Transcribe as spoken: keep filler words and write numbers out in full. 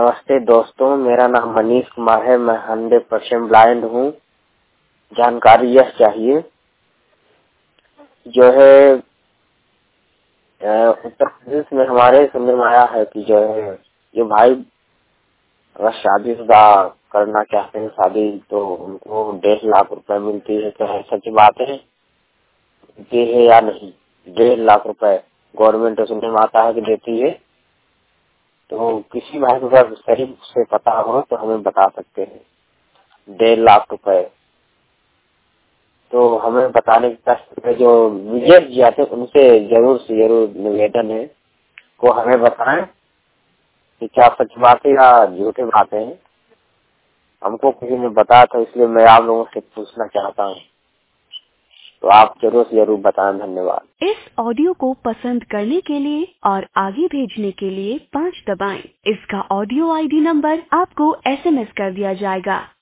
नमस्ते दोस्तों, मेरा नाम मनीष कुमार है। मैं हंड्रेड परसेंट ब्लाइंड हूँ। जानकारी यह चाहिए, जो है उत्तर प्रदेश में हमारे सुनने में आया है कि जो है जो भाई अगर शादीशुदा करना चाहते हैं शादी, तो उनको डेढ़ लाख रुपए मिलती है। क्या सच बात है? मिलती है या नहीं? डेढ़ लाख रुपए गवर्नमेंट तो सुनने में आता है कि देती है। तो किसी भाई को अगर सही से पता हो तो हमें बता सकते हैं। डेढ़ लाख रुपए तो हमें बताने का जो विजय जी आते उनसे जरूर से जरूर निवेदन है, वो हमें बताएं कि क्या सच बात है या झूठी बात है। हमको किसी ने बताया था, इसलिए मैं आप लोगों से पूछना चाहता हूँ, तो आप जरूर से जरूर बताएं। धन्यवाद। इस ऑडियो को पसंद करने के लिए और आगे भेजने के लिए पाँच दबाएं। इसका ऑडियो आईडी नंबर आपको एसएमएस कर दिया जाएगा।